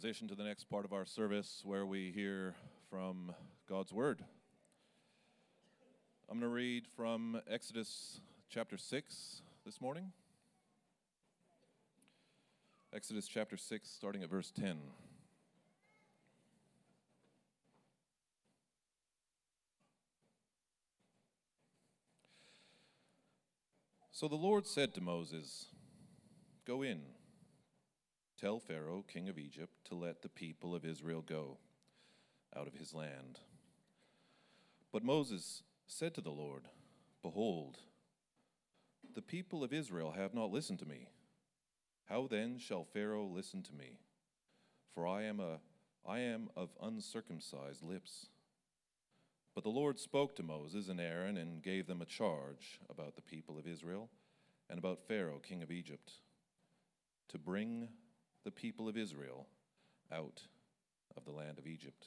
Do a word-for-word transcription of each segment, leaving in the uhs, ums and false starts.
Transition to the next part of our service where we hear from God's Word. I'm going to read from Exodus chapter six this morning. Exodus chapter six, starting at verse ten. So the Lord said to Moses, "Go in. Tell Pharaoh, king of Egypt, to let the people of Israel go out of his land." But Moses said to the Lord, "Behold, the people of Israel have not listened to me. How then shall Pharaoh listen to me? For I am a I am of uncircumcised lips." But the Lord spoke to Moses and Aaron and gave them a charge about the people of Israel and about Pharaoh, king of Egypt, to bring the people of Israel out of the land of Egypt.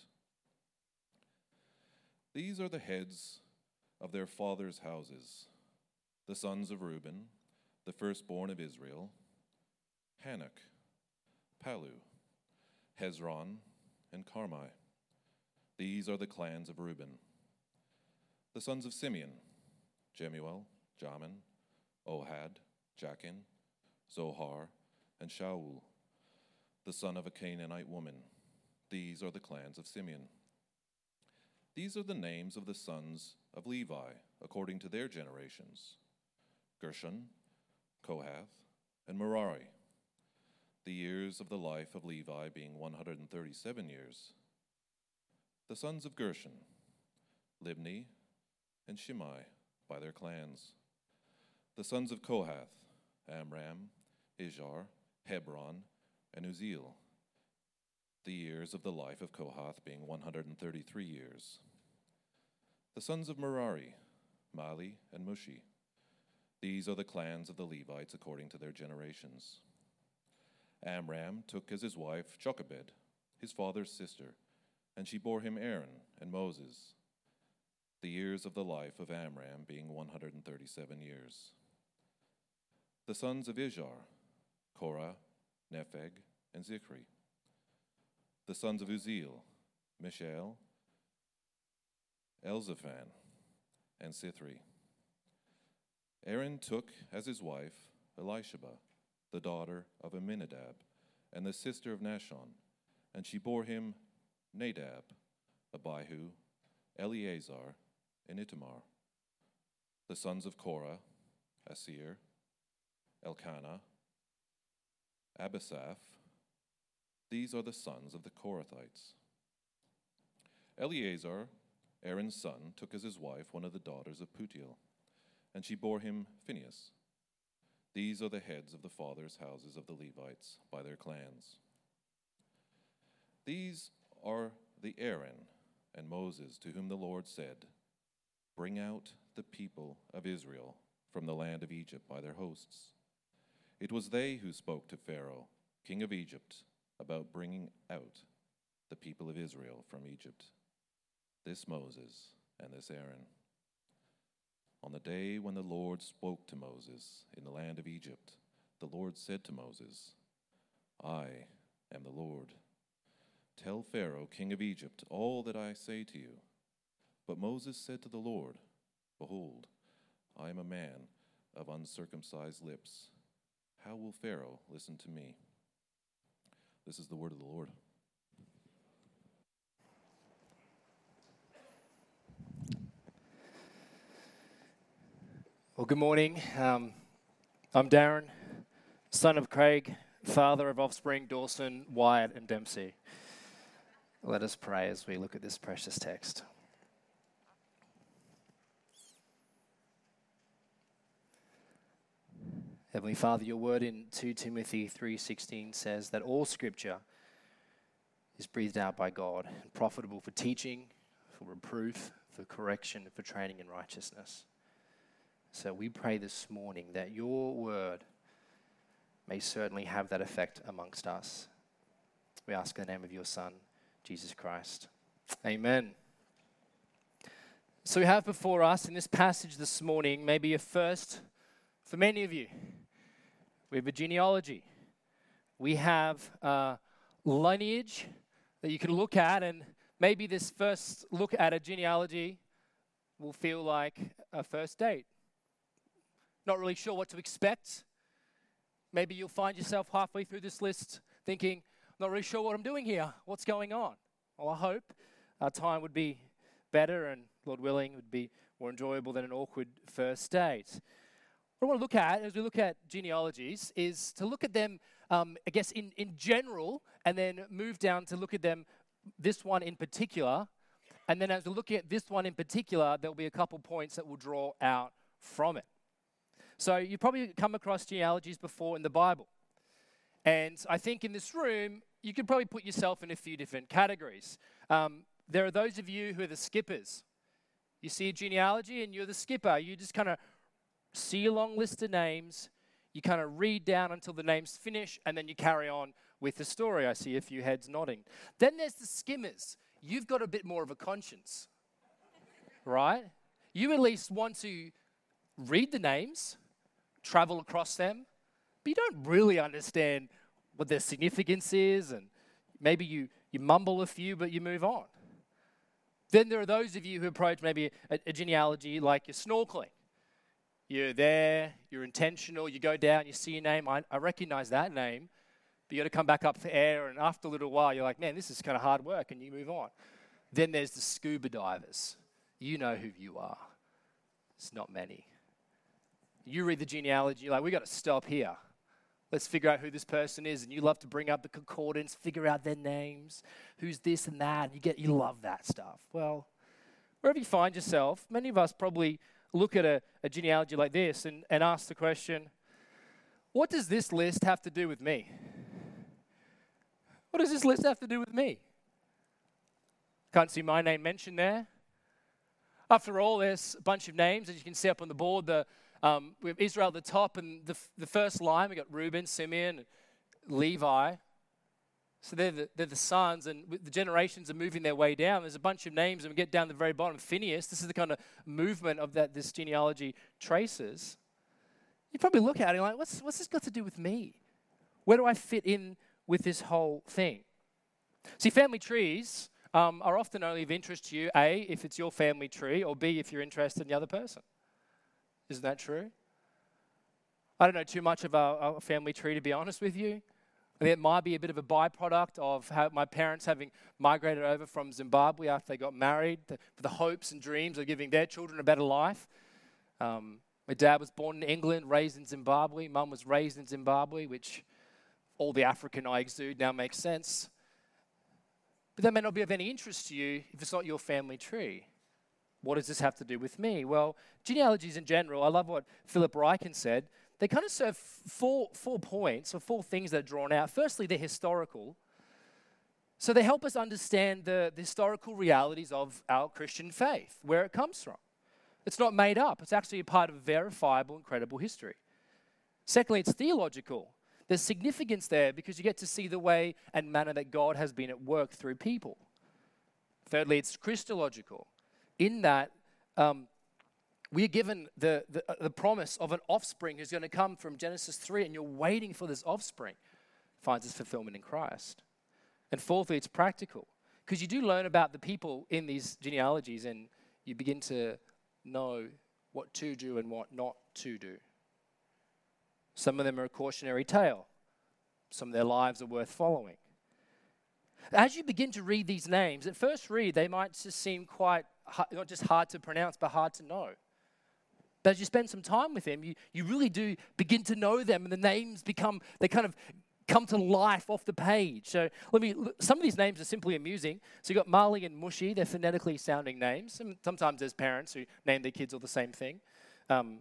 These are the heads of their fathers' houses, the sons of Reuben, the firstborn of Israel: Hanok, Palu, Hezron, and Carmi. These are the clans of Reuben. The sons of Simeon: Jemuel, Jamin, Ohad, Jachin, Zohar, and Shaul, the son of a Canaanite woman. These are the clans of Simeon. These are the names of the sons of Levi, according to their generations: Gershon, Kohath, and Merari. The years of the life of Levi being one hundred thirty-seven years. The sons of Gershon: Libni and Shimei, by their clans. The sons of Kohath: Amram, Izhar, Hebron, and Uzziel. The years of the life of Kohath being one hundred thirty-three years. The sons of Merari: Mali and Mushi. These are the clans of the Levites according to their generations. Amram took as his wife Jochebed, his father's sister, and she bore him Aaron and Moses. The years of the life of Amram being one hundred thirty-seven years. The sons of Izhar: Korah, Nepheg, and Zichri. The sons of Uzziel: Mishael, Elzaphan, and Sithri. Aaron took as his wife Elisheba, the daughter of Amminadab, and the sister of Nahshon, and she bore him Nadab, Abihu, Eleazar, and Itamar. The sons of Korah: Asir, Elkanah, Abisaph. These are the sons of the Korathites. Eleazar, Aaron's son, took as his wife one of the daughters of Putiel, and she bore him Phinehas. These are the heads of the fathers' houses of the Levites by their clans. These are the Aaron and Moses to whom the Lord said, "Bring out the people of Israel from the land of Egypt by their hosts." It was they who spoke to Pharaoh, king of Egypt, about bringing out the people of Israel from Egypt. This Moses and this Aaron. On the day when the Lord spoke to Moses in the land of Egypt, the Lord said to Moses, "I am the Lord. Tell Pharaoh, king of Egypt, all that I say to you." But Moses said to the Lord, "Behold, I am a man of uncircumcised lips. How will Pharaoh listen to me?" This is the word of the Lord. Well, good morning. Um, I'm Darren, son of Craig, father of offspring Dawson, Wyatt, and Dempsey. Let us pray as we look at this precious text. Heavenly Father, your word in Second Timothy three sixteen says that all scripture is breathed out by God and profitable for teaching, for reproof, for correction, and for training in righteousness. So we pray this morning that your word may certainly have that effect amongst us. We ask in the name of your Son, Jesus Christ. Amen. So we have before us in this passage this morning maybe a first for many of you. We have a genealogy. We have uh, lineage that you can look at, and maybe this first look at a genealogy will feel like a first date. Not really sure what to expect. Maybe you'll find yourself halfway through this list thinking, not really sure what I'm doing here. What's going on? Well, I hope our time would be better and, Lord willing, would be more enjoyable than an awkward first date. What I want to look at as we look at genealogies is to look at them, um, I guess, in, in general, and then move down to look at them, this one in particular. And then as we look at this one in particular, there'll be a couple points that we'll draw out from it. So you've probably come across genealogies before in the Bible. And I think in this room, you could probably put yourself in a few different categories. Um, there are those of you who are the skippers. You see a genealogy and you're the skipper. You just kind of see a long list of names. You kind of read down until the names finish, and then you carry on with the story. I see a few heads nodding. Then there's the skimmers. You've got a bit more of a conscience, right? You at least want to read the names, travel across them, but you don't really understand what their significance is, and maybe you, you mumble a few, but you move on. Then there are those of you who approach maybe a, a genealogy like you're snorkeling. You're there, you're intentional, you go down, you see your name, I, I recognize that name, but you got to come back up for air, and after a little while, you're like, man, this is kind of hard work, and you move on. Then there's the scuba divers. You know who you are. It's not many. You read the genealogy, you're like, we got to stop here. Let's figure out who this person is. And you love to bring up the concordance, figure out their names, who's this and that. And you get, you love that stuff. Well, wherever you find yourself, many of us probably look at a, a genealogy like this and, and ask the question, what does this list have to do with me? What does this list have to do with me? Can't see my name mentioned there. After all, there's a bunch of names, as you can see up on the board. The Um, we have Israel at the top, and the, f- the first line, we got Reuben, Simeon, Levi. So they're the, they're the sons, and the generations are moving their way down. There's a bunch of names, and we get down to the very bottom. Phineas, this is the kind of movement of that this genealogy traces. You probably look at it and like, what's, what's this got to do with me? Where do I fit in with this whole thing? See, family trees um, are often only of interest to you, A, if it's your family tree, or B, if you're interested in the other person. Isn't that true? I don't know too much of our, our family tree, to be honest with you. I think it might be a bit of a byproduct of how my parents having migrated over from Zimbabwe after they got married, the, for the hopes and dreams of giving their children a better life. Um, my dad was born in England, raised in Zimbabwe. Mum was raised in Zimbabwe, which all the African I exude now makes sense. But that may not be of any interest to you if it's not your family tree. What does this have to do with me? Well, genealogies in general, I love what Philip Ryken said. They kind of serve four, four points or four things that are drawn out. Firstly, they're historical. So they help us understand the, the historical realities of our Christian faith, where it comes from. It's not made up. It's actually a part of verifiable, incredible history. Secondly, it's theological. There's significance there because you get to see the way and manner that God has been at work through people. Thirdly, it's Christological. In that, um, we are given the, the, uh, the promise of an offspring who's going to come from Genesis three, and you're waiting for this offspring. Finds its fulfillment in Christ. And fourthly, it's practical. Because you do learn about the people in these genealogies, and you begin to know what to do and what not to do. Some of them are a cautionary tale. Some of their lives are worth following. As you begin to read these names, at first read, they might just seem quite, not just hard to pronounce, but hard to know. But as you spend some time with them, you, you really do begin to know them, and the names become, they kind of come to life off the page. So let me, some of these names are simply amusing. So you've got Marley and Mushy, they're phonetically sounding names. Sometimes there's parents who name their kids all the same thing. Um,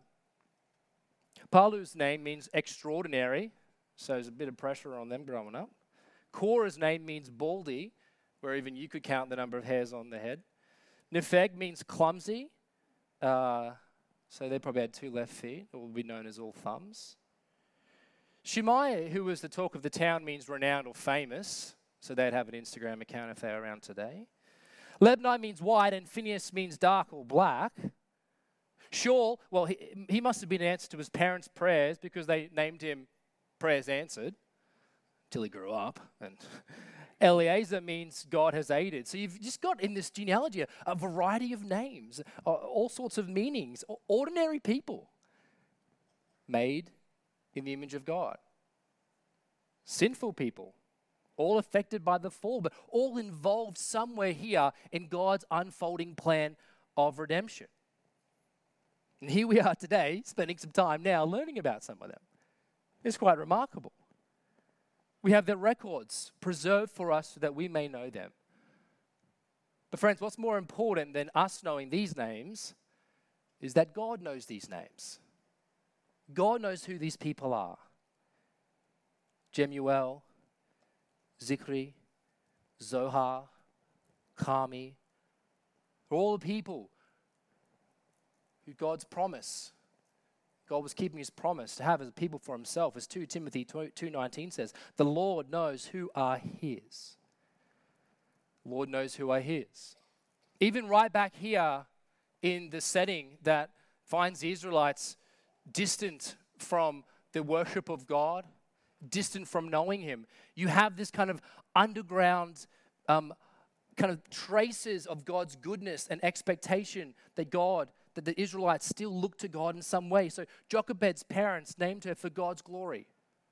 Palu's name means extraordinary, so there's a bit of pressure on them growing up. Korah's name means baldy, where even you could count the number of hairs on the head. Nepheg means clumsy, uh, so they probably had two left feet, or will be known as all thumbs. Shemaiah, who was the talk of the town, means renowned or famous, so they'd have an Instagram account if they were around today. Lebni means white, and Phineas means dark or black. Shaul, well, he, he must have been an answer to his parents' prayers because they named him Prayers Answered. Till he grew up. And Eliezer means God has aided. So you've just got in this genealogy a, a variety of names, uh, all sorts of meanings, ordinary people made in the image of God. Sinful people, all affected by the fall, but all involved somewhere here in God's unfolding plan of redemption. And here we are today, spending some time now learning about some of them. It's quite remarkable. We have their records preserved for us so that we may know them. But friends, what's more important than us knowing these names is that God knows these names. God knows who these people are. Jemuel, Zikri, Zohar, Carmi, all the people who God's promise, God was keeping his promise to have as a people for himself. As Second Timothy two nineteen says, the Lord knows who are his. The Lord knows who are his. Even right back here in the setting that finds the Israelites distant from the worship of God, distant from knowing him, you have this kind of underground um, kind of traces of God's goodness and expectation that God, that the Israelites still look to God in some way. So Jochebed's parents named her for God's glory.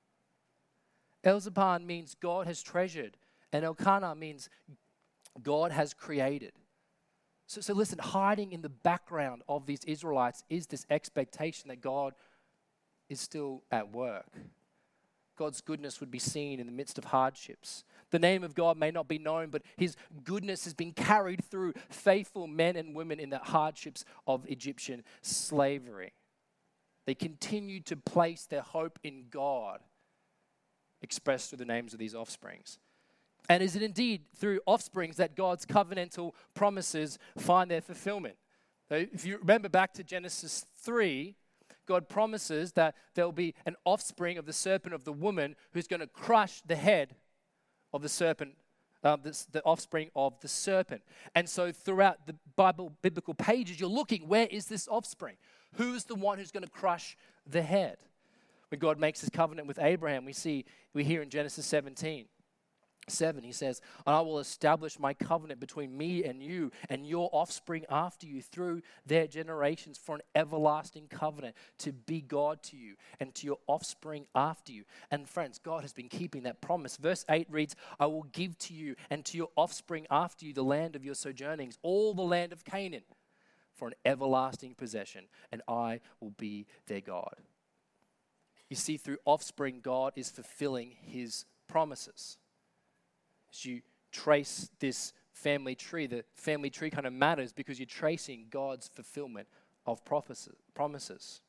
Elzaphan means God has treasured, and Elkanah means God has created. So, so listen, hiding in the background of these Israelites is this expectation that God is still at work. God's goodness would be seen in the midst of hardships. The name of God may not be known, but his goodness has been carried through faithful men and women in the hardships of Egyptian slavery. They continued to place their hope in God, expressed through the names of these offsprings. And is it indeed through offsprings that God's covenantal promises find their fulfillment? So if you remember back to Genesis three, God promises that there will be an offspring of the serpent of the woman who's going to crush the head of the serpent, um, the, the offspring of the serpent. And so throughout the Bible, biblical pages, you're looking, where is this offspring? Who's the one who's going to crush the head? When God makes his covenant with Abraham, we see, we hear in Genesis seventeen. seven, he says, I will establish my covenant between me and you and your offspring after you through their generations for an everlasting covenant to be God to you and to your offspring after you. And friends, God has been keeping that promise. Verse eight reads, I will give to you and to your offspring after you the land of your sojournings, all the land of Canaan, for an everlasting possession, and I will be their God. You see, through offspring, God is fulfilling his promises. As you trace this family tree, the family tree kind of matters because you're tracing God's fulfillment of promises.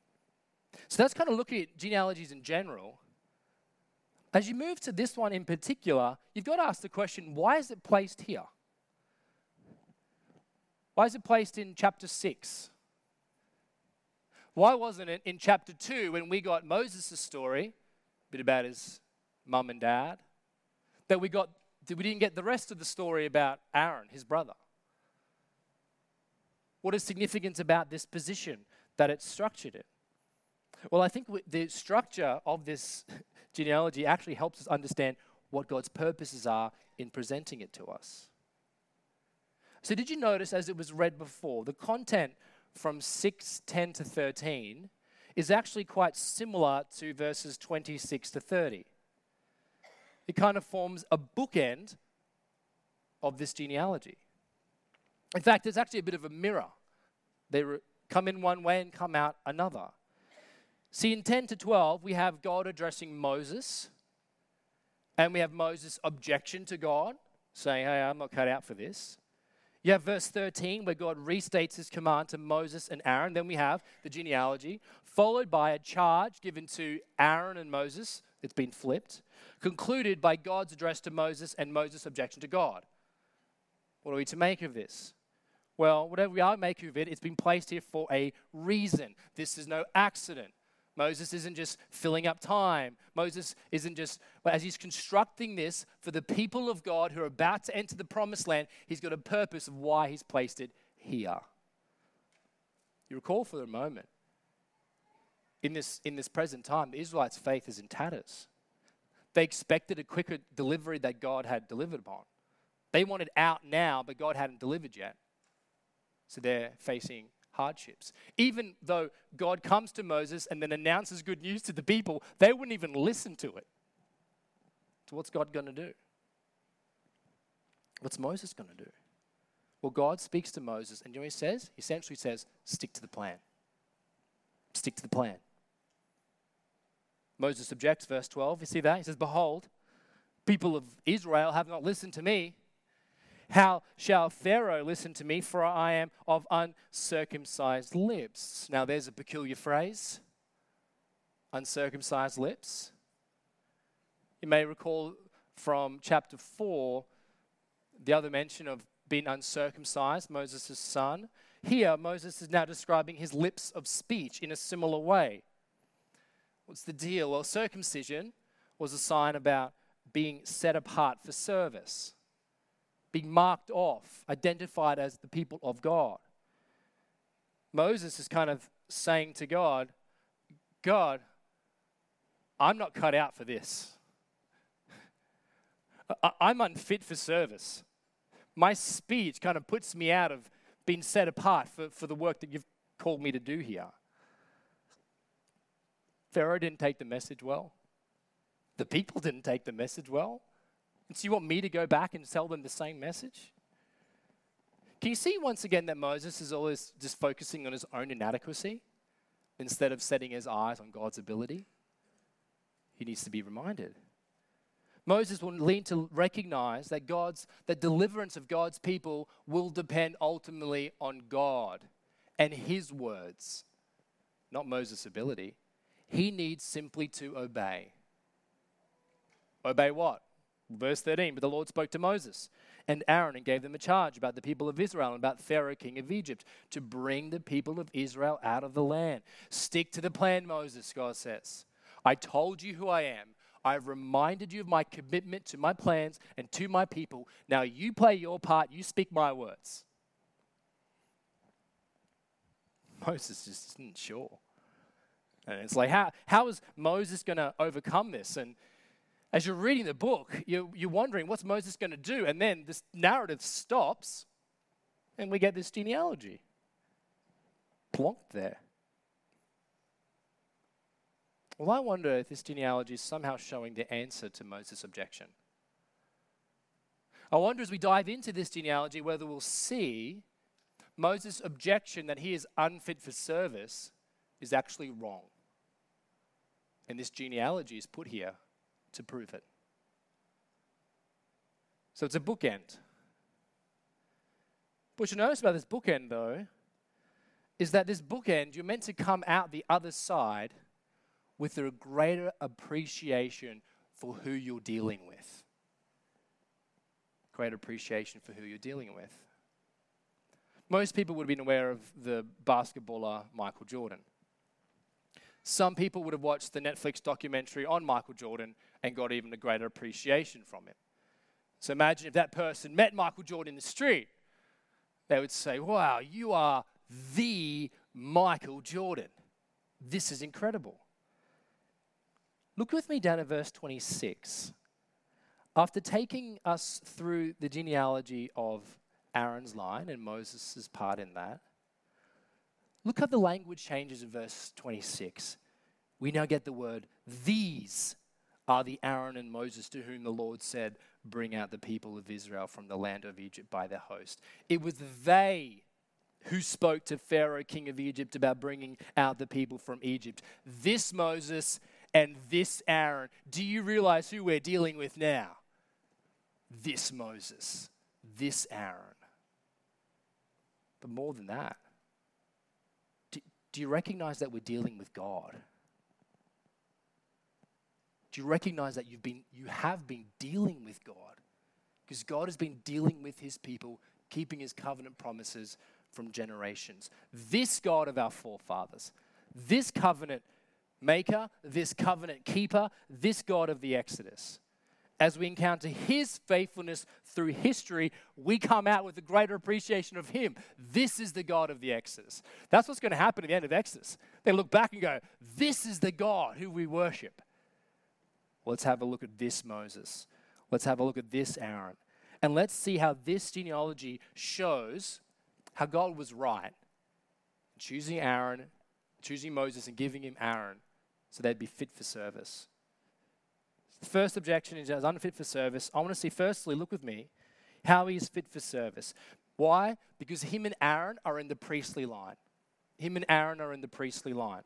So that's kind of looking at genealogies in general. As you move to this one in particular, you've got to ask the question, why is it placed here? Why is it placed in chapter six? Why wasn't it in chapter two when we got Moses' story, a bit about his mum and dad, that we got, we didn't get the rest of the story about Aaron, his brother? What is significant about this position that it's structured in? Well, I think the structure of this genealogy actually helps us understand what God's purposes are in presenting it to us. So did you notice, as it was read before, the content from six ten to thirteen is actually quite similar to verses twenty-six to thirty. It kind of forms a bookend of this genealogy. In fact, it's actually a bit of a mirror. They re- come in one way and come out another. See, in ten to twelve, we have God addressing Moses, and we have Moses' objection to God, saying, hey, I'm not cut out for this. You have verse thirteen, where God restates his command to Moses and Aaron. Then we have the genealogy, followed by a charge given to Aaron and Moses. It's been flipped. Concluded by God's address to Moses and Moses' objection to God. What are we to make of this? Well, whatever we are making of it, it's been placed here for a reason. This is no accident. Moses isn't just filling up time. Moses isn't just, but as he's constructing this for the people of God who are about to enter the promised land, he's got a purpose of why he's placed it here. You recall for a moment, in this, in this present time, the Israelites' faith is in tatters. They expected a quicker delivery that God had delivered upon. They wanted out now, but God hadn't delivered yet. So they're facing hardships. Even though God comes to Moses and then announces good news to the people, they wouldn't even listen to it. So what's God going to do? What's Moses going to do? Well, God speaks to Moses, and you know what he says? He essentially says, stick to the plan. Stick to the plan. Moses objects, verse twelve. You see that? He says, behold, people of Israel have not listened to me. How shall Pharaoh listen to me, for I am of uncircumcised lips? Now, there's a peculiar phrase, uncircumcised lips. You may recall from chapter four, the other mention of being uncircumcised, Moses' son. Here, Moses is now describing his lips of speech in a similar way. What's the deal? Well, circumcision was a sign about being set apart for service, being marked off, identified as the people of God. Moses is kind of saying to God, God, I'm not cut out for this. I- I'm unfit for service. My speech kind of puts me out of being set apart for, for the work that you've called me to do here. Pharaoh didn't take the message well. The people didn't take the message well. And so you want me to go back and tell them the same message? Can you see once again that Moses is always just focusing on his own inadequacy instead of setting his eyes on God's ability? He needs to be reminded. Moses will need to recognize that God's, the deliverance of God's people will depend ultimately on God and his words, not Moses' ability. He needs simply to obey. Obey what? Verse thirteen, but the Lord spoke to Moses and Aaron and gave them a charge about the people of Israel and about Pharaoh, king of Egypt, to bring the people of Israel out of the land. Stick to the plan, Moses, God says. I told you who I am. I've reminded you of my commitment to my plans and to my people. Now you play your part. You speak my words. Moses just isn't sure. And it's like, how, how is Moses going to overcome this? And as you're reading the book, you're, you're wondering, what's Moses going to do? And then this narrative stops, and we get this genealogy plonked there. Well, I wonder if this genealogy is somehow showing the answer to Moses' objection. I wonder as we dive into this genealogy whether we'll see Moses' objection that he is unfit for service is actually wrong. And this genealogy is put here to prove it. So it's a bookend. What you notice about this bookend, though, is that this bookend, you're meant to come out the other side with a greater appreciation for who you're dealing with. Greater appreciation for who you're dealing with. Most people would have been aware of the basketballer Michael Jordan. Some people would have watched the Netflix documentary on Michael Jordan and got even a greater appreciation from it. So imagine if that person met Michael Jordan in the street, they would say, wow, you are the Michael Jordan. This is incredible. Look with me down at verse twenty-six. After taking us through the genealogy of Aaron's line and Moses' part in that, look how the language changes in verse twenty-six. We now get the word, these are the Aaron and Moses to whom the Lord said, bring out the people of Israel from the land of Egypt by their host. It was they who spoke to Pharaoh, king of Egypt, about bringing out the people from Egypt. This Moses and this Aaron. Do you realize who we're dealing with now? This Moses, this Aaron. But more than that, do, do you recognize that we're dealing with God? Do you recognize that you've been, you have been dealing with God? Because God has been dealing with his people, keeping his covenant promises from generations. This God of our forefathers, this covenant maker, this covenant keeper, this God of the Exodus. As we encounter his faithfulness through history, we come out with a greater appreciation of him. This is the God of the Exodus. That's what's going to happen at the end of Exodus. They look back and go, this is the God who we worship. let's have a look at this Moses. Let's have a look at this Aaron. And let's see how this genealogy shows how God was right. Choosing Aaron, choosing Moses and giving him Aaron so they'd be fit for service. The first objection is as unfit for service. I want to see firstly, look with me, how he is fit for service. Why? Because him and Aaron are in the priestly line. Him and Aaron are in the priestly line.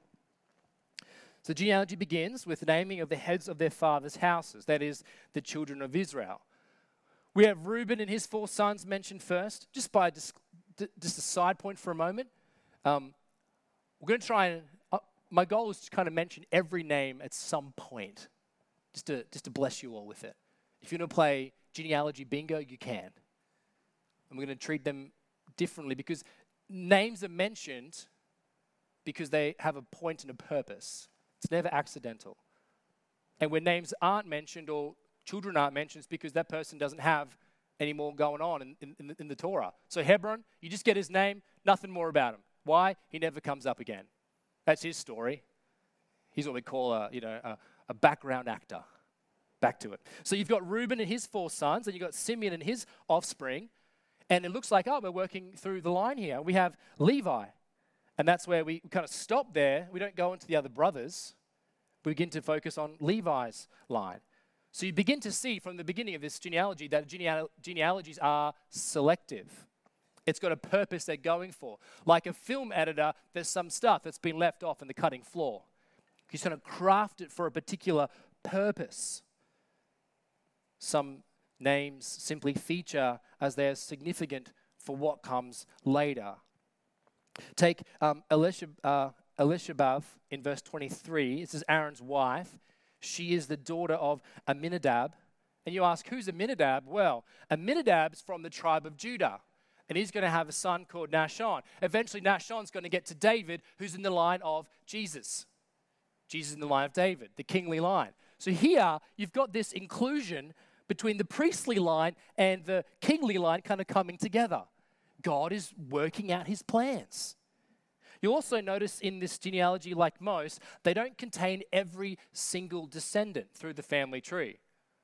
So the genealogy begins with the naming of the heads of their fathers' houses, that is, the children of Israel. We have Reuben and his four sons mentioned first. Just by just, just a side point for a moment, um, we're going to try and, uh, my goal is to kind of mention every name at some point, just to, just to bless you all with it. If you want to play genealogy bingo, you can. And we're going to treat them differently because names are mentioned because they have a point and a purpose. It's never accidental. And when names aren't mentioned or children aren't mentioned, it's because that person doesn't have any more going on in, in, in, the, in the Torah. So Hebron, you just get his name, nothing more about him. Why? He never comes up again. That's his story. He's what we call a, you know, a, a background actor. Back to it. So you've got Reuben and his four sons, and you've got Simeon and his offspring. And it looks like, oh, we're working through the line here. We have Levi. And that's where we kind of stop there. We don't go into the other brothers. We begin to focus on Levi's line. So you begin to see from the beginning of this genealogy that geneal- genealogies are selective. It's got a purpose they're going for. Like a film editor, there's some stuff that's been left off in the cutting floor. He's going to craft it for a particular purpose. Some names simply feature as they're significant for what comes later. Take um, Elishab, uh, Elishabeth in verse twenty-three. This is Aaron's wife. She is the daughter of Aminadab. And you ask, who's Aminadab? Well, Aminadab's from the tribe of Judah. And he's going to have a son called Nahshon. Eventually, Nahshon's going to get to David, who's in the line of Jesus. Jesus in the line of David, the kingly line. So here, you've got this inclusion between the priestly line and the kingly line kind of coming together. God is working out his plans. You'll also notice in this genealogy, like most, they don't contain every single descendant through the family tree.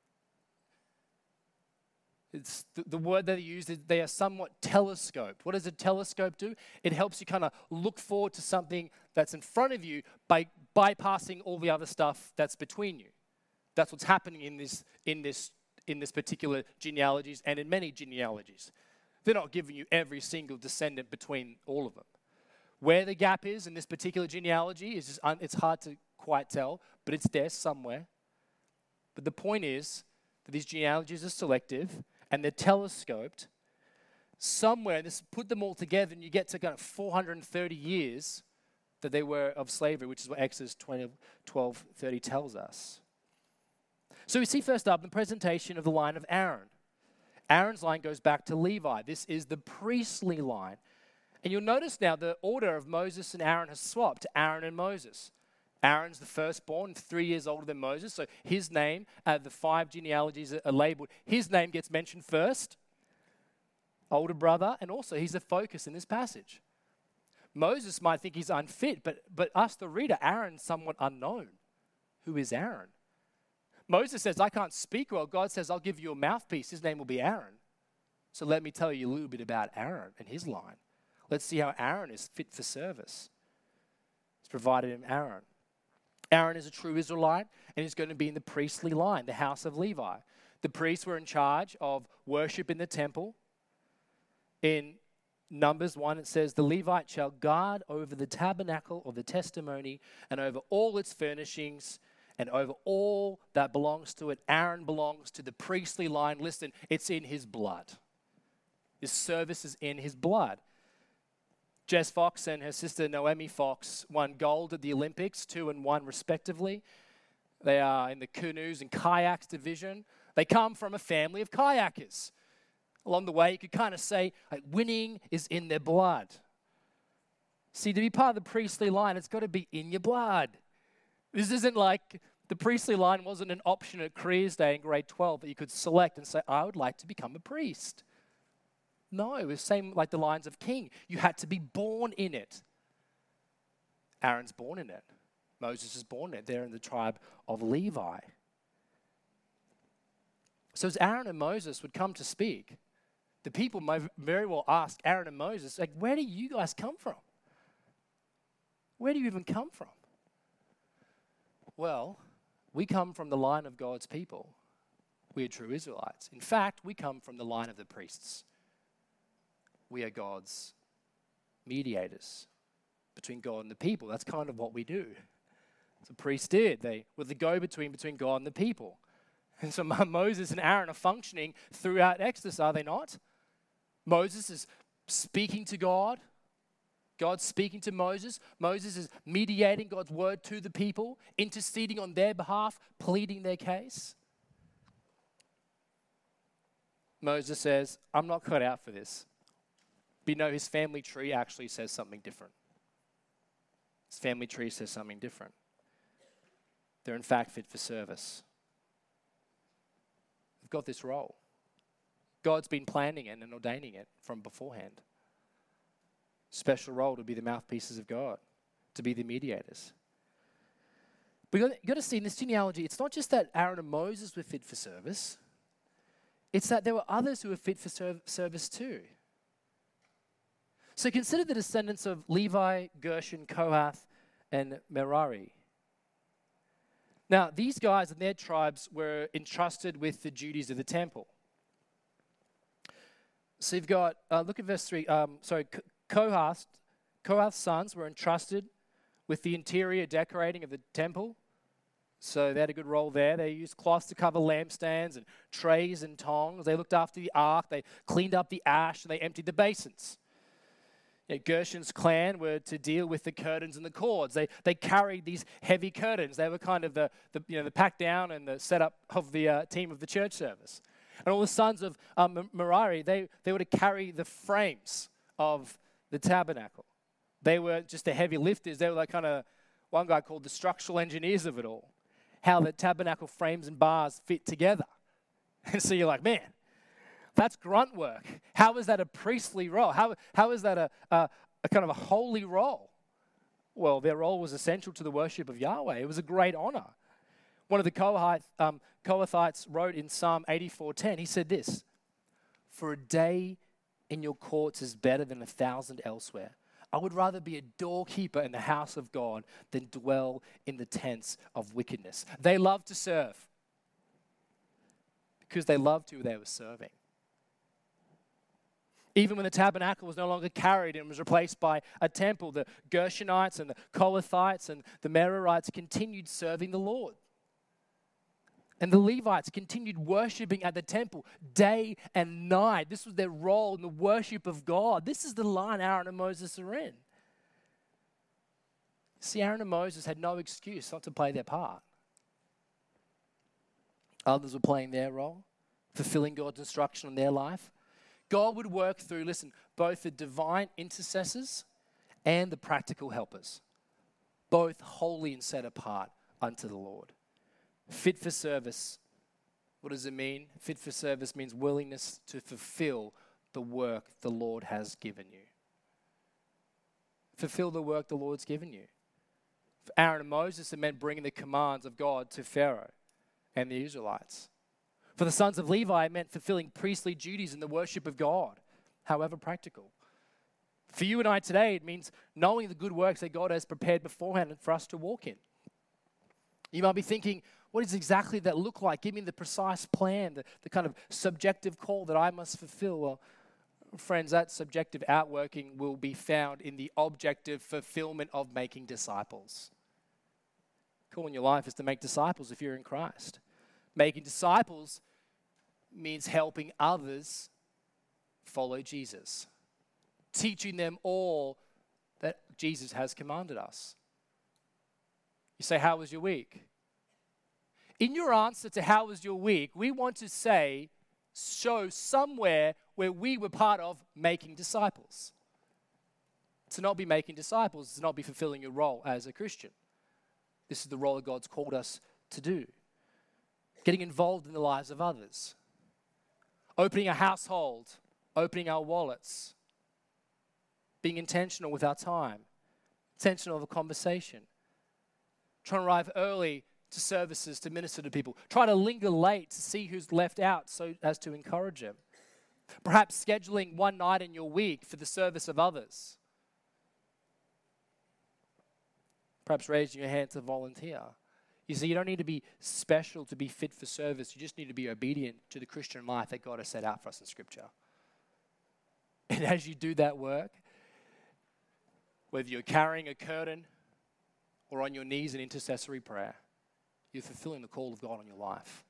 It's the, the word that they use is they are somewhat telescoped. What does a telescope do? It helps you kind of look forward to something that's in front of you by bypassing all the other stuff that's between you. That's what's happening in this in this in this particular genealogies and in many genealogies. They're not giving you every single descendant between all of them. Where the gap is in this particular genealogy is just un, it's hard to quite tell, but it's there somewhere. But the point is that these genealogies are selective and they're telescoped. Somewhere, this put them all together and you get to kind of four hundred thirty years that they were of slavery, which is what Exodus twelve thirty tells us. So we see first up the presentation of the line of Aaron. Aaron's line goes back to Levi. This is the priestly line. And you'll notice now the order of Moses and Aaron has swapped to Aaron and Moses. Aaron's the firstborn, three years older than Moses. So his name, uh, the five genealogies are labeled. His name gets mentioned first, older brother, and also he's the focus in this passage. Moses might think he's unfit, but, but us, the reader, Aaron's somewhat unknown. Who is Aaron? Moses says, I can't speak well. God says, I'll give you a mouthpiece. His name will be Aaron. So let me tell you a little bit about Aaron and his line. Let's see how Aaron is fit for service. He's provided him Aaron. Aaron is a true Israelite, and he's going to be in the priestly line, the house of Levi. The priests were in charge of worship in the temple. In Numbers one, it says, the Levite shall guard over the tabernacle of the testimony and over all its furnishings and over all that belongs to it. Aaron belongs to the priestly line. Listen, it's in his blood. His service is in his blood. Jess Fox and her sister Naomi Fox won gold at the Olympics, two and one respectively. They are in the canoes and kayaks division. They come from a family of kayakers. Along the way, you could kind of say like, winning is in their blood. See, to be part of the priestly line, it's got to be in your blood. This isn't like the priestly line wasn't an option at careers day in grade twelve that you could select and say, I would like to become a priest. No, it was the same like the lines of king. You had to be born in it. Aaron's born in it. Moses is born in it. They're in the tribe of Levi. So as Aaron and Moses would come to speak, the people might very well ask Aaron and Moses, like, where do you guys come from? Where do you even come from? Well, we come from the line of God's people. We are true Israelites. In fact, we come from the line of the priests. We are God's mediators between God and the people. That's kind of what we do. The priests did. They were the go-between between God and the people. And so Moses and Aaron are functioning throughout Exodus, are they not? Moses is speaking to God. God's speaking to Moses. Moses is mediating God's word to the people, interceding on their behalf, pleading their case. Moses says, I'm not cut out for this. But you know, his family tree actually says something different. His family tree says something different. They're in fact fit for service. They've got this role. God's been planning it and ordaining it from beforehand. Special role to be the mouthpieces of God, to be the mediators. But you've got to see in this genealogy, it's not just that Aaron and Moses were fit for service. It's that there were others who were fit for serv- service too. So consider the descendants of Levi, Gershon, Kohath, and Merari. Now, these guys and their tribes were entrusted with the duties of the temple. So you've got, uh, look at verse three, um, sorry, Kohath, Kohath's sons were entrusted with the interior decorating of the temple. So they had a good role there. They used cloths to cover lampstands and trays and tongs. They looked after the ark. They cleaned up the ash and they emptied the basins. You know, Gershon's clan were to deal with the curtains and the cords. They they carried these heavy curtains. They were kind of the, the you know the pack down and the setup of the uh, team of the church service. And all the sons of um, Merari, they, they were to carry the frames of the tabernacle. They were just the heavy lifters. They were like kind of, one guy called the structural engineers of it all. How the tabernacle frames and bars fit together. And so you're like, man, that's grunt work. How is that a priestly role? How, how is that a, a, a kind of a holy role? Well, their role was essential to the worship of Yahweh. It was a great honor. One of the Kohath, um, Kohathites wrote in Psalm eighty-four ten, he said this, "For a day in your courts is better than a thousand elsewhere. I would rather be a doorkeeper in the house of God than dwell in the tents of wickedness." They loved to serve because they loved who they were serving. Even when the tabernacle was no longer carried and was replaced by a temple, the Gershonites and the Kohathites and the Merarites continued serving the Lord. And the Levites continued worshiping at the temple day and night. This was their role in the worship of God. This is the line Aaron and Moses are in. See, Aaron and Moses had no excuse not to play their part. Others were playing their role, fulfilling God's instruction in their life. God would work through, listen, both the divine intercessors and the practical helpers, both holy and set apart unto the Lord. Fit for service. What does it mean? Fit for service means willingness to fulfill the work the Lord has given you. Fulfill the work the Lord's given you. For Aaron and Moses, it meant bringing the commands of God to Pharaoh and the Israelites. For the sons of Levi, it meant fulfilling priestly duties in the worship of God, however practical. For you and I today, it means knowing the good works that God has prepared beforehand for us to walk in. You might be thinking, what does exactly that look like? Give me the precise plan, the, the kind of subjective call that I must fulfill. Well, friends, that subjective outworking will be found in the objective fulfillment of making disciples. Call in your life is to make disciples if you're in Christ. Making disciples means helping others follow Jesus. Teaching them all that Jesus has commanded us. You say, how was your week? In your answer to how was your week, we want to say, show somewhere where we were part of making disciples. To not be making disciples is to not be fulfilling your role as a Christian. This is the role that God's called us to do. Getting involved in the lives of others. Opening a household, opening our wallets. Being intentional with our time. Intentional of a conversation. Trying to arrive early to services to minister to people. Try to linger late to see who's left out so as to encourage them. Perhaps scheduling one night in your week for the service of others. Perhaps raising your hand to volunteer. You see, you don't need to be special to be fit for service. You just need to be obedient to the Christian life that God has set out for us in Scripture. And as you do that work, whether you're carrying a curtain or on your knees in intercessory prayer, you're fulfilling the call of God on your life.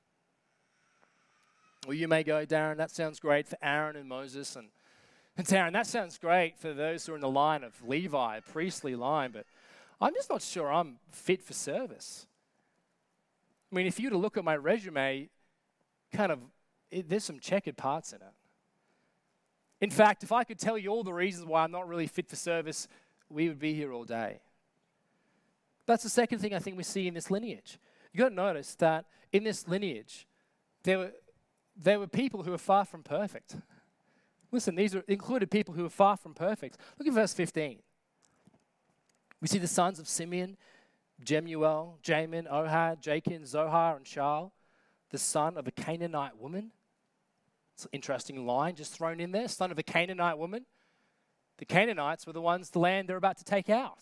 Or you may go, Darren, that sounds great for Aaron and Moses. And, and Darren, that sounds great for those who are in the line of Levi, priestly line, but I'm just not sure I'm fit for service. I mean, if you were to look at my resume, kind of, it, there's some checkered parts in it. In fact, if I could tell you all the reasons why I'm not really fit for service, we would be here all day. That's the second thing I think we see in this lineage. You've got to notice that in this lineage, there were, there were people who were far from perfect. Listen, these are included people who were far from perfect. Look at verse fifteen. We see the sons of Simeon, Jemuel, Jamin, Ohad, Jachin, Zohar, and Shaul, the son of a Canaanite woman. It's an interesting line just thrown in there, son of a Canaanite woman. The Canaanites were the ones, the land they're about to take out.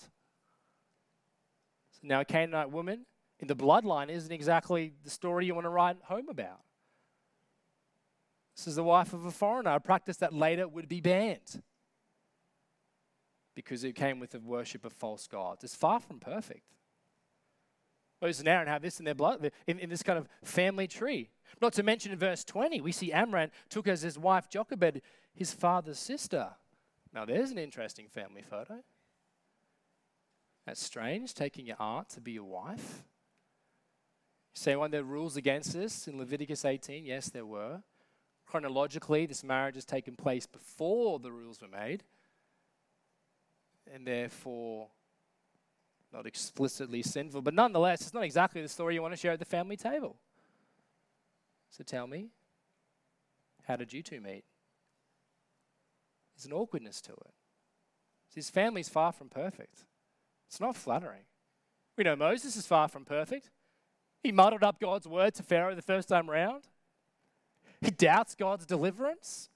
So now a Canaanite woman in the bloodline isn't exactly the story you want to write home about. This is the wife of a foreigner, a practice that later would be banned because it came with the worship of false gods. It's far from perfect. Moses and Aaron have this in their blood, in, in this kind of family tree. Not to mention in verse twenty, we see Amram took as his wife Jochebed, his father's sister. Now there's an interesting family photo. That's strange, taking your aunt to be your wife. You say, well, there were rules against this in Leviticus eighteen. Yes, there were. Chronologically, this marriage has taken place before the rules were made. And therefore, not explicitly sinful. But nonetheless, it's not exactly the story you want to share at the family table. So tell me, how did you two meet? There's an awkwardness to it. His family's far from perfect. It's not flattering. We know Moses is far from perfect. He muddled up God's word to Pharaoh the first time around. He doubts God's deliverance.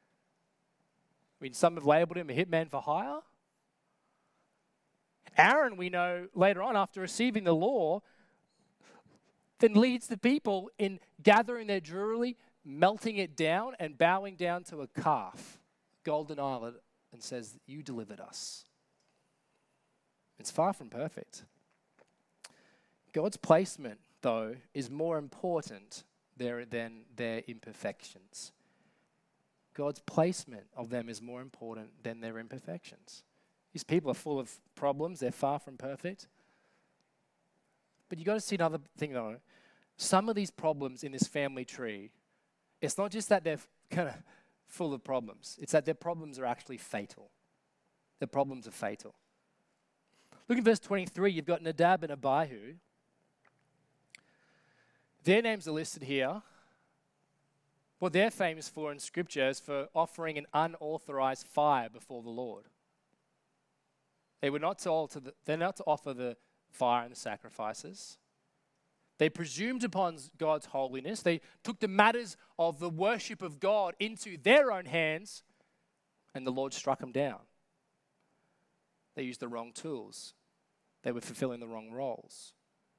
I mean, some have labeled him a hitman for hire. Aaron, we know later on, after receiving the law, then leads the people in gathering their jewelry, melting it down, and bowing down to a calf, golden islet, and says, you delivered us. It's far from perfect. God's placement, though, is more important there than their imperfections. God's placement of them is more important than their imperfections. These people are full of problems. They're far from perfect. But you got to see another thing, though. Some of these problems in this family tree, it's not just that they're kind of full of problems. It's that their problems are actually fatal. Their problems are fatal. Look at verse twenty-three. You've got Nadab and Abihu. Their names are listed here. What they're famous for in Scripture is for offering an unauthorized fire before the Lord. They were not to alter the, they're not to offer the fire and the sacrifices. They presumed upon God's holiness. They took the matters of the worship of God into their own hands, and the Lord struck them down. They used the wrong tools. They were fulfilling the wrong roles.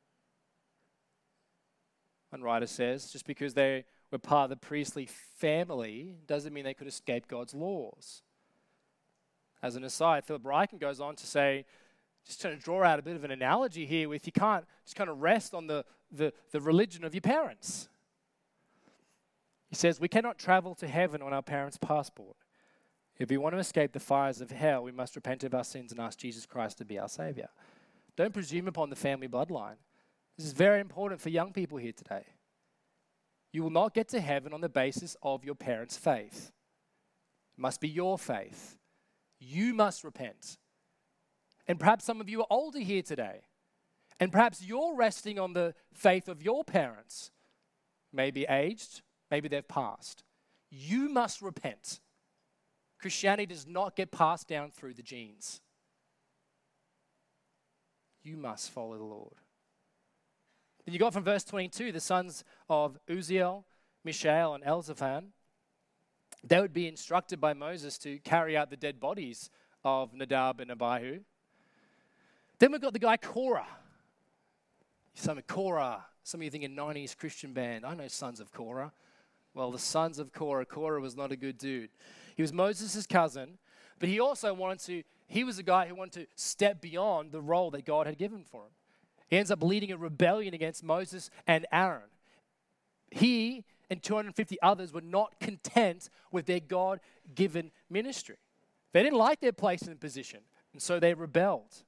One writer says, just because they were part of the priestly family doesn't mean they could escape God's laws. As an aside, Philip Ryken goes on to say, just trying to draw out a bit of an analogy here with you can't just kind of rest on the, the, the religion of your parents. He says, we cannot travel to heaven on our parents' passport. If we want to escape the fires of hell, we must repent of our sins and ask Jesus Christ to be our Savior. Don't presume upon the family bloodline. This is very important for young people here today. You will not get to heaven on the basis of your parents' faith. It must be your faith. You must repent. And perhaps some of you are older here today. And perhaps you're resting on the faith of your parents. Maybe aged, maybe they've passed. You must repent. Christianity does not get passed down through the genes. You must follow the Lord. Then you got from verse twenty-two, the sons of Uziel, Mishael, and Elzaphan. They would be instructed by Moses to carry out the dead bodies of Nadab and Abihu. Then we've got the guy Korah. Some of Korah. Some of you think a nineties Christian band. I know Sons of Korah. Well, the sons of Korah. Korah was not a good dude. He was Moses' cousin, but he also wanted to, he was a guy who wanted to step beyond the role that God had given for him. He ends up leading a rebellion against Moses and Aaron. He and two hundred fifty others were not content with their God-given ministry. They didn't like their place and position, and so they rebelled.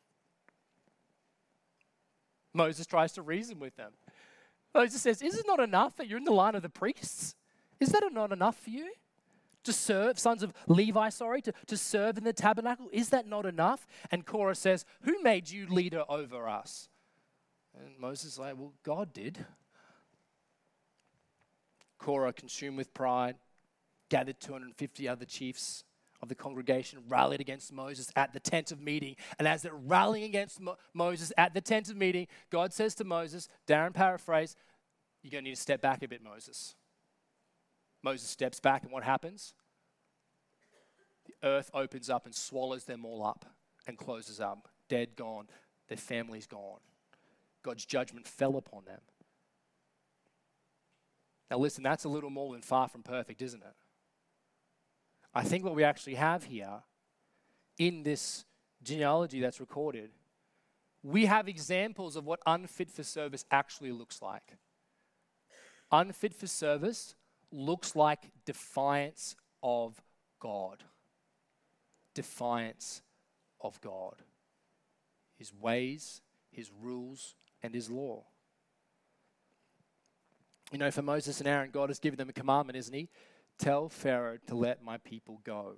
Moses tries to reason with them. Moses says, is it not enough that you're in the line of the priests? Is that not enough for you? To serve, sons of Levi, sorry, to, to serve in the tabernacle? Is that not enough? And Korah says, who made you leader over us? And Moses is like, well, God did. Korah, consumed with pride, gathered two hundred fifty other chiefs of the congregation, rallied against Moses at the tent of meeting. And as they're rallying against Mo- Moses at the tent of meeting, God says to Moses, Darren paraphrase, you're going to need to step back a bit, Moses. Moses steps back, and what happens? The earth opens up and swallows them all up and closes up. Dead, gone. Their family's gone. God's judgment fell upon them. Now listen, that's a little more than far from perfect, isn't it? I think what we actually have here in this genealogy that's recorded, we have examples of what unfit for service actually looks like. Unfit for service looks like defiance of God. Defiance of God. His ways, his rules, and his law. You know, for Moses and Aaron, God has given them a commandment, isn't he? Tell Pharaoh to let my people go.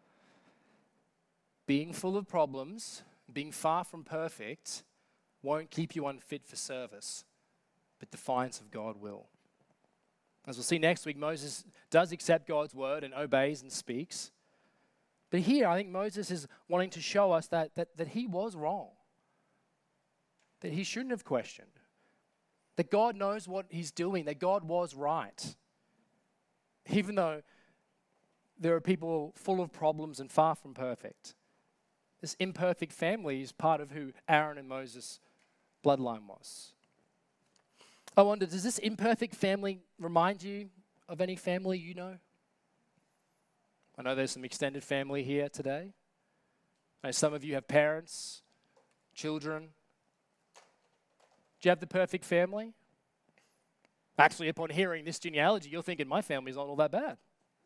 Being full of problems, being far from perfect, won't keep you unfit for service, but defiance of God will. As we'll see next week, Moses does accept God's word and obeys and speaks. But here, I think Moses is wanting to show us that, that, that he was wrong. That he shouldn't have questioned. That God knows what he's doing, that God was right. Even though there are people full of problems and far from perfect. This imperfect family is part of who Aaron and Moses' bloodline was. I wonder, does this imperfect family remind you of any family you know? I know there's some extended family here today. I know some of you have parents, children. Do you have the perfect family? Actually, upon hearing this genealogy, you're thinking, my family's not all that bad.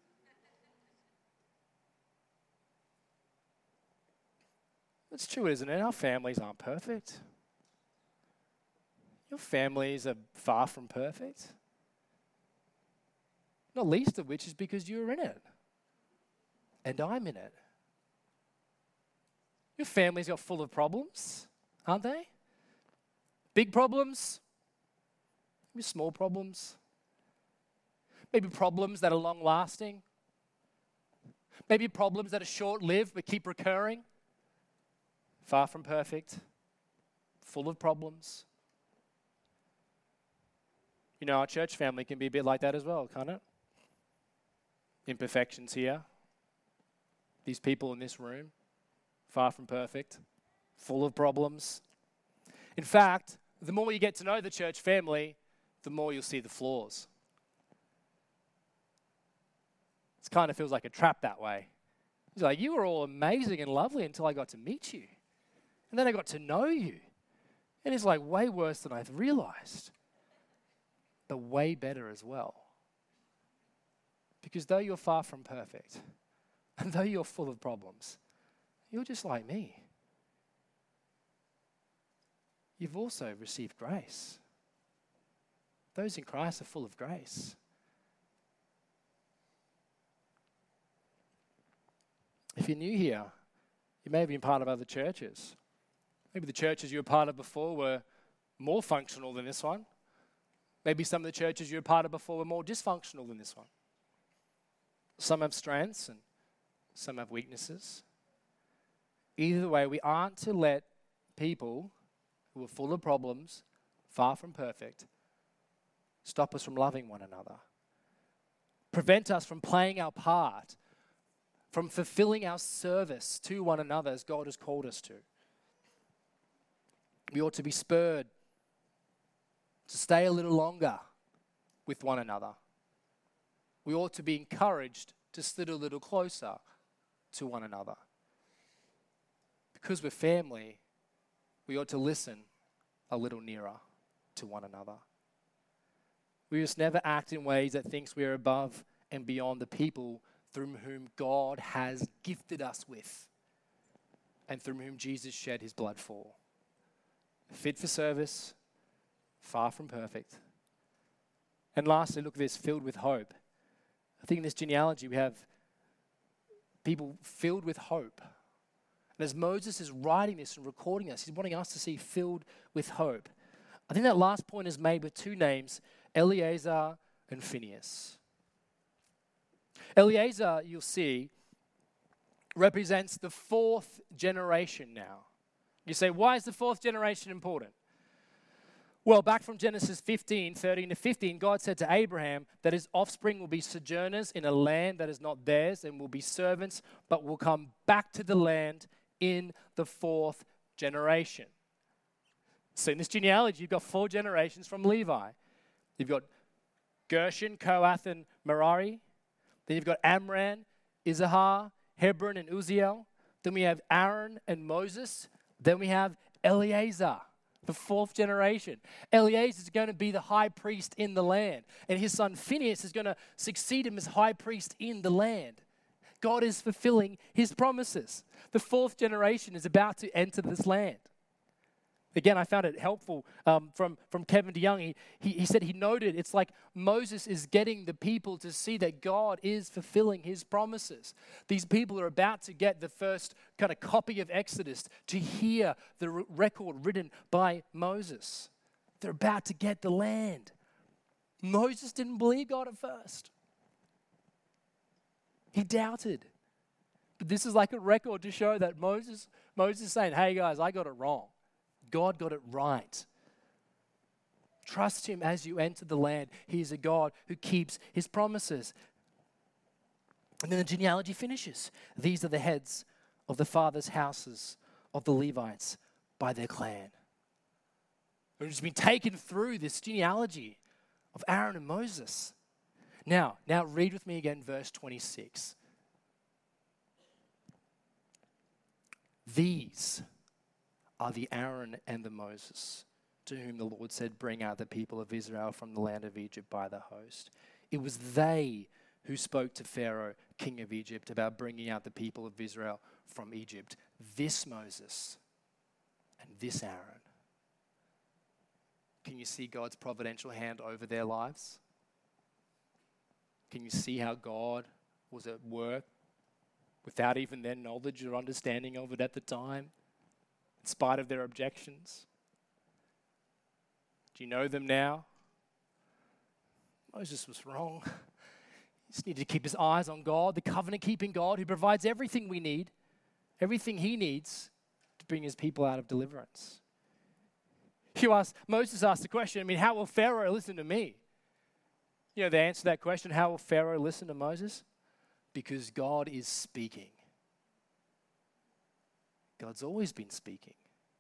It's true, isn't it? Our families aren't perfect. Your families are far from perfect. Not least of which is because you're in it. And I'm in it. Your families got full of problems, aren't they? Big problems, maybe small problems, maybe problems that are long-lasting, maybe problems that are short-lived but keep recurring, far from perfect, full of problems. You know, our church family can be a bit like that as well, can't it? Imperfections here. These people in this room, far from perfect, full of problems. In fact, the more you get to know the church family, the more you'll see the flaws. It kind of feels like a trap that way. It's like, you were all amazing and lovely until I got to meet you. And then I got to know you. And it's like way worse than I realized. But way better as well. Because though you're far from perfect, and though you're full of problems, you're just like me. You've also received grace. Those in Christ are full of grace. If you're new here, you may have been part of other churches. Maybe the churches you were part of before were more functional than this one. Maybe some of the churches you were part of before were more dysfunctional than this one. Some have strengths and some have weaknesses. Either way, we aren't to let people who are full of problems, far from perfect, stop us from loving one another. Prevent us from playing our part, from fulfilling our service to one another as God has called us to. We ought to be spurred to stay a little longer with one another. We ought to be encouraged to sit a little closer to one another. Because we're family, we ought to listen a little nearer to one another. We must never act in ways that thinks we are above and beyond the people through whom God has gifted us with and through whom Jesus shed his blood for. Fit for service, far from perfect. And lastly, look at this, filled with hope. I think in this genealogy we have people filled with hope. And as Moses is writing this and recording this, he's wanting us to see filled with hope. I think that last point is made with two names, Eleazar and Phinehas. Eleazar, you'll see, represents the fourth generation now. You say, why is the fourth generation important? Well, back from Genesis fifteen, thirteen to fifteen, God said to Abraham that his offspring will be sojourners in a land that is not theirs and will be servants, but will come back to the land in the fourth generation. So in this genealogy, you've got four generations from Levi. You've got Gershon, Kohath, and Merari. Then you've got Amram, Issachar, Hebron, and Uzziel. Then we have Aaron and Moses. Then we have Eleazar, the fourth generation. Eleazar is going to be the high priest in the land. And his son Phinehas is going to succeed him as high priest in the land. God is fulfilling his promises. The fourth generation is about to enter this land. Again, I found it helpful um, from, from Kevin DeYoung. He, he, he said he noted it's like Moses is getting the people to see that God is fulfilling his promises. These people are about to get the first kind of copy of Exodus, to hear the r- record written by Moses. They're about to get the land. Moses didn't believe God at first. He doubted. But this is like a record to show that Moses, Moses is saying, hey guys, I got it wrong. God got it right. Trust him as you enter the land. He is a God who keeps his promises. And then the genealogy finishes. These are the heads of the fathers' houses of the Levites by their clan. We've just been taken through this genealogy of Aaron and Moses. Now, now read with me again verse twenty-six. These are the Aaron and the Moses, to whom the Lord said, bring out the people of Israel from the land of Egypt by the host. It was they who spoke to Pharaoh, king of Egypt, about bringing out the people of Israel from Egypt. This Moses and this Aaron. Can you see God's providential hand over their lives? Can you see how God was at work without even their knowledge or understanding of it at the time? In spite of their objections. Do you know them now? Moses was wrong. He just needed to keep his eyes on God, the covenant-keeping God who provides everything we need, everything he needs to bring his people out of deliverance. You ask, Moses asked the question, I mean, how will Pharaoh listen to me? You know the answer to that question, how will Pharaoh listen to Moses? Because God is speaking. God's always been speaking.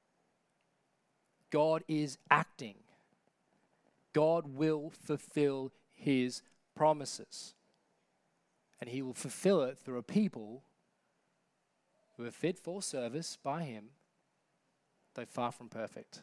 God is acting. God will fulfill his promises. And he will fulfill it through a people who are fit for service by him, though far from perfect.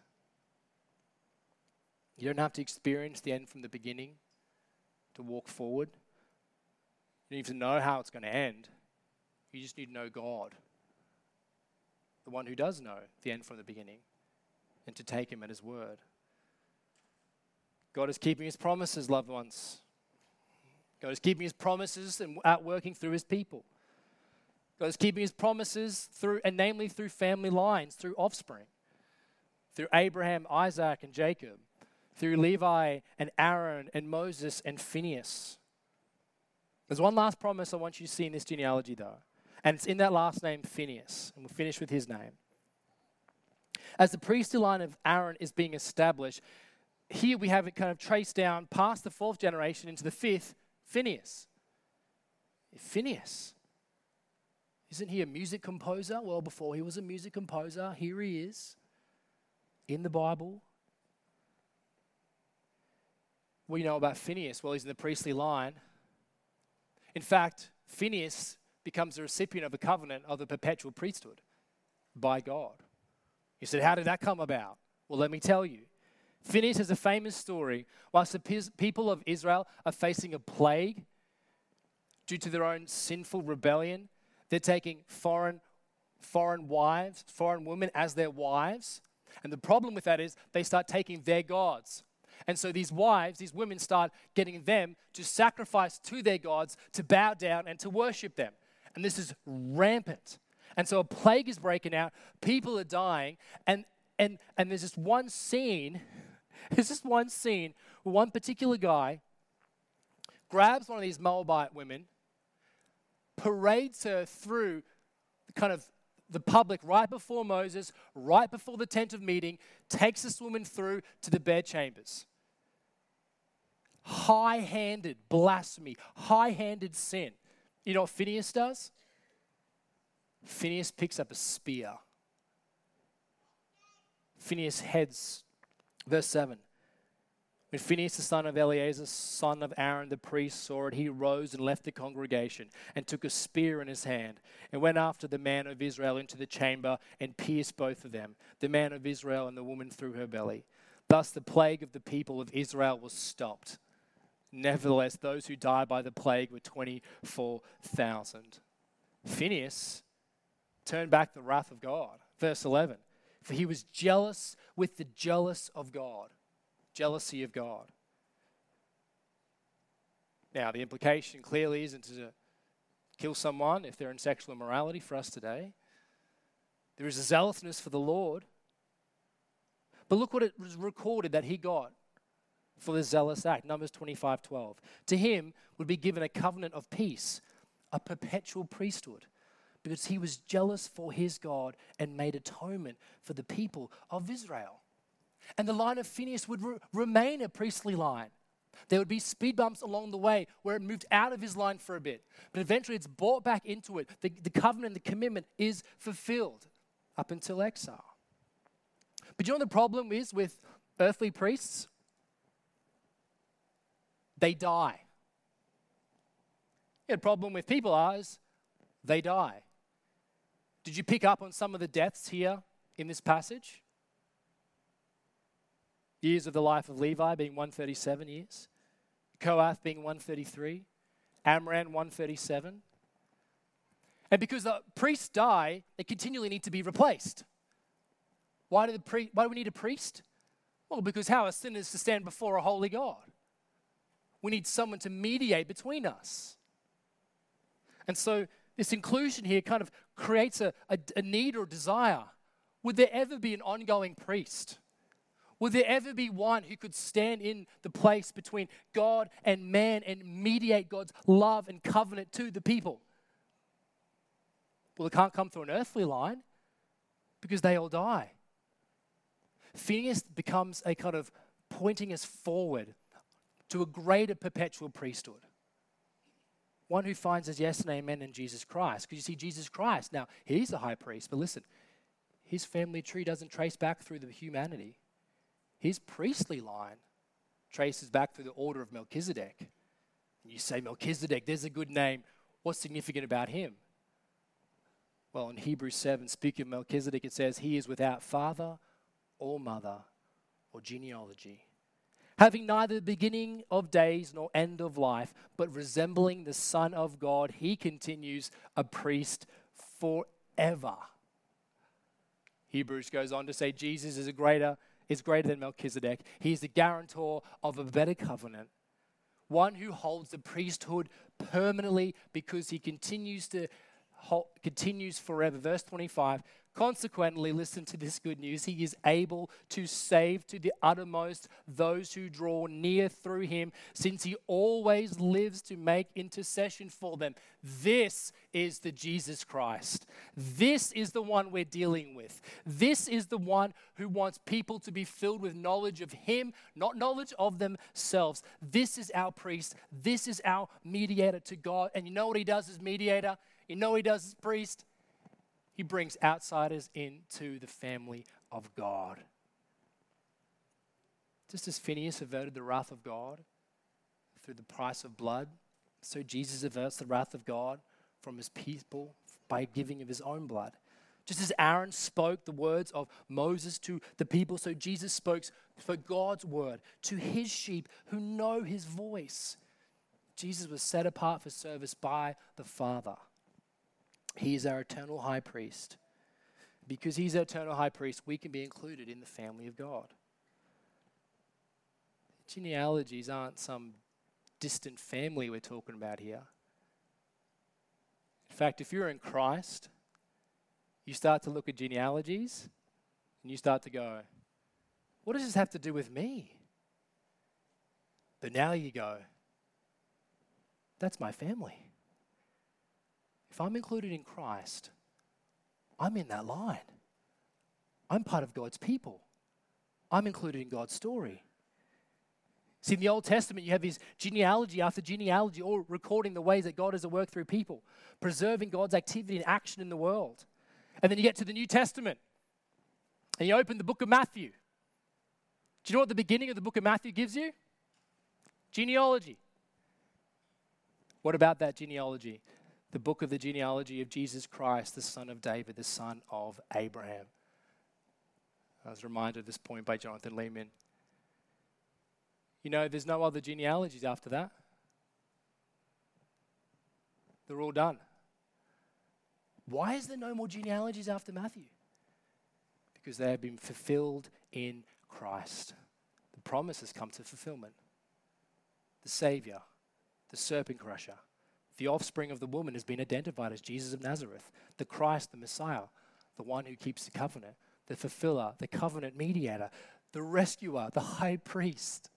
You don't have to experience the end from the beginning to walk forward. You don't even know how it's going to end. You just need to know God, the one who does know the end from the beginning, and to take him at his word. God is keeping his promises, loved ones. God is keeping his promises and outworking through his people. God is keeping his promises through, and namely through family lines, through offspring, through Abraham, Isaac, and Jacob, through Levi and Aaron and Moses and Phinehas. There's one last promise I want you to see in this genealogy, though. And it's in that last name, Phinehas. And we'll finish with his name. As the priestly line of Aaron is being established, here we have it kind of traced down past the fourth generation into the fifth, Phinehas. Phinehas. Isn't he a music composer? Well, before he was a music composer, here he is in the Bible. What do you know about Phinehas? Well, he's in the priestly line. In fact, Phinehas becomes the recipient of a covenant of the perpetual priesthood by God. You said, how did that come about? Well, let me tell you. Phinehas has a famous story. Whilst the people of Israel are facing a plague due to their own sinful rebellion, they're taking foreign, foreign wives, foreign women as their wives. And the problem with that is they start taking their gods. And so these wives, these women start getting them to sacrifice to their gods, to bow down and to worship them. And this is rampant. And so a plague is breaking out. People are dying. And and and there's this one scene, there's this one scene where one particular guy grabs one of these Moabite women, parades her through kind of the public right before Moses, right before the tent of meeting, takes this woman through to the bedchambers. High-handed blasphemy, high-handed sin. You know what Phinehas does? Phinehas picks up a spear. Phinehas heads, verse seven. When Phinehas, the son of Eleazar, son of Aaron the priest, saw it, he rose and left the congregation and took a spear in his hand and went after the man of Israel into the chamber and pierced both of them, the man of Israel and the woman through her belly. Thus the plague of the people of Israel was stopped. Nevertheless, those who died by the plague were twenty-four thousand. Phinehas turned back the wrath of God. Verse eleven. For he was jealous with the jealous of God. Jealousy of God. Now, the implication clearly isn't to kill someone if they're in sexual immorality for us today. There is a zealousness for the Lord. But look what it was recorded that he got for the zealous act. Numbers twenty-five twelve. To him would be given a covenant of peace, a perpetual priesthood, because he was jealous for his God and made atonement for the people of Israel. And the line of Phinehas would re- remain a priestly line. There would be speed bumps along the way where it moved out of his line for a bit. But eventually it's brought back into it. The, the covenant, the commitment is fulfilled up until exile. But you know what the problem is with earthly priests? They die. The problem with people is they die. Did you pick up on some of the deaths here in this passage? Years of the life of Levi being one hundred thirty-seven years. Kohath being one hundred thirty-three. Amram one hundred thirty-seven. And because the priests die, they continually need to be replaced. Why do, the pri- why do we need a priest? Well, because how are sinners to stand before a holy God? We need someone to mediate between us. And so this inclusion here kind of creates a, a, a need or a desire. Would there ever be an ongoing priest? Would there ever be one who could stand in the place between God and man and mediate God's love and covenant to the people? Well, it can't come through an earthly line because they all die. Phinehas becomes a kind of pointing us forward to a greater perpetual priesthood. One who finds his yes and amen in Jesus Christ. Because you see, Jesus Christ, now, he's the high priest, but listen, his family tree doesn't trace back through the humanity. His priestly line traces back through the order of Melchizedek. And you say, Melchizedek, there's a good name. What's significant about him? Well, in Hebrews seven, speaking of Melchizedek, it says, he is without father or mother or genealogy, having neither beginning of days nor end of life, but resembling the Son of God, he continues a priest forever. Hebrews goes on to say Jesus is a greater is greater than Melchizedek. He is the guarantor of a better covenant, one who holds the priesthood permanently because he continues to hol- continues forever. Verse twenty-five, consequently, listen to this good news. He is able to save to the uttermost those who draw near through him, since he always lives to make intercession for them. This is the Jesus Christ. This is the one we're dealing with. This is the one who wants people to be filled with knowledge of him, not knowledge of themselves. This is our priest. This is our mediator to God. And you know what he does as mediator? You know what he does as priest? He brings outsiders into the family of God. Just as Phineas averted the wrath of God through the price of blood, so Jesus averts the wrath of God from his people by giving of his own blood. Just as Aaron spoke the words of Moses to the people, so Jesus spoke for God's word to his sheep who know his voice. Jesus was set apart for service by the Father. He is our eternal high priest. Because he's our eternal high priest, we can be included in the family of God. Genealogies aren't some distant family we're talking about here. In fact, if you're in Christ, you start to look at genealogies and you start to go, what does this have to do with me? But now you go, that's my family. If I'm included in Christ, I'm in that line. I'm part of God's people. I'm included in God's story. See, in the Old Testament, you have this genealogy after genealogy, all recording the ways that God is at work through people, preserving God's activity and action in the world. And then you get to the New Testament, and you open the book of Matthew. Do you know what the beginning of the book of Matthew gives you? Genealogy. What about that genealogy? The book of the genealogy of Jesus Christ, the son of David, the son of Abraham. I was reminded of this point by Jonathan Lehman. You know, there's no other genealogies after that. They're all done. Why is there no more genealogies after Matthew? Because they have been fulfilled in Christ. The promise has come to fulfillment. The Savior, the serpent crusher, the offspring of the woman has been identified as Jesus of Nazareth, the Christ, the Messiah, the one who keeps the covenant, the fulfiller, the covenant mediator, the rescuer, the high priest.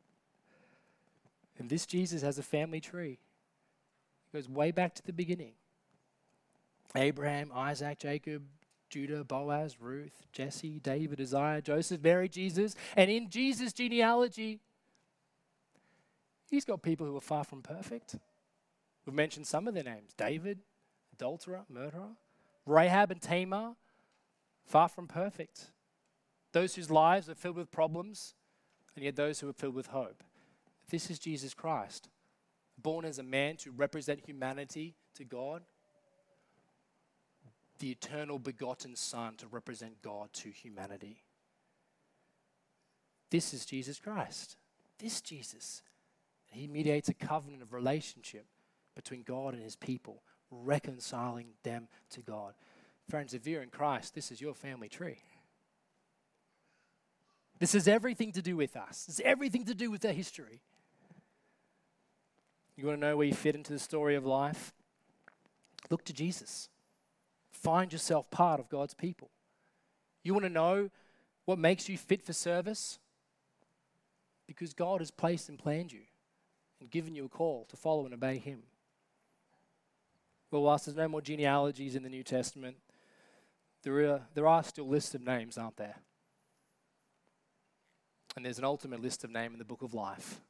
And this Jesus has a family tree. It goes way back to the beginning. Abraham, Isaac, Jacob, Judah, Boaz, Ruth, Jesse, David, Isaiah, Joseph, Mary, Jesus. And in Jesus' genealogy, he's got people who are far from perfect. We've mentioned some of their names. David, adulterer, murderer. Rahab and Tamar, far from perfect. Those whose lives are filled with problems, and yet those who are filled with hope. This is Jesus Christ, born as a man to represent humanity to God, the eternal begotten Son to represent God to humanity. This is Jesus Christ. This Jesus. He mediates a covenant of relationship between God and his people, reconciling them to God. Friends, if you're in Christ, this is your family tree. This has everything to do with us. It's everything to do with our history. You want to know where you fit into the story of life? Look to Jesus. Find yourself part of God's people. You want to know what makes you fit for service? Because God has placed and planned you and given you a call to follow and obey him. Well, whilst there's no more genealogies in the New Testament, there are, there are still lists of names, aren't there? And there's an ultimate list of names in the book of life.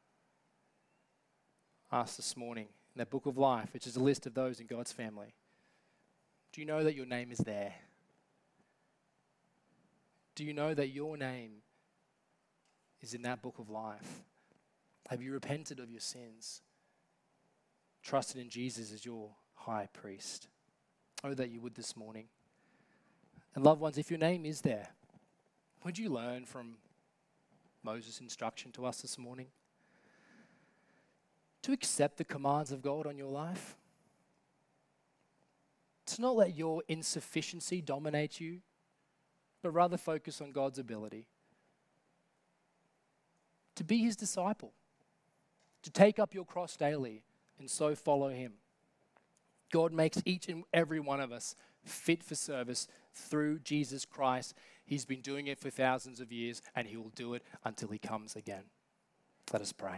Asked this morning, in that book of life, which is a list of those in God's family. Do you know that your name is there? Do you know that your name is in that book of life? Have you repented of your sins? Trusted in Jesus as your high priest? Oh, that you would this morning. And loved ones, if your name is there, would you learn from Moses' instruction to us this morning? To accept the commands of God on your life. To not let your insufficiency dominate you, but rather focus on God's ability. To be his disciple. To take up your cross daily and so follow him. God makes each and every one of us fit for service through Jesus Christ. He's been doing it for thousands of years, and he will do it until he comes again. Let us pray.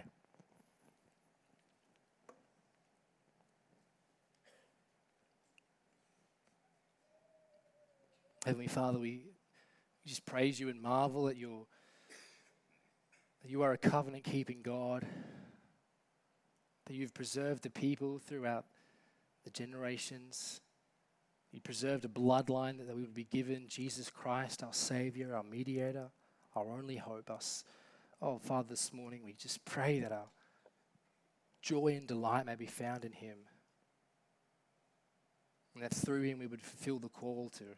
Heavenly Father, we just praise you and marvel that you're, that you are a covenant-keeping God, that you've preserved the people throughout the generations. You preserved a bloodline that we would be given Jesus Christ, our Savior, our mediator, our only hope. Us. Oh, Father, this morning we just pray that our joy and delight may be found in him, and that through him we would fulfill the call to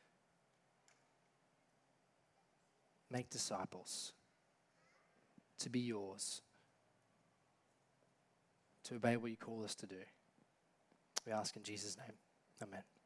make disciples, to be yours, to obey what you call us to do. We ask in Jesus' name. Amen.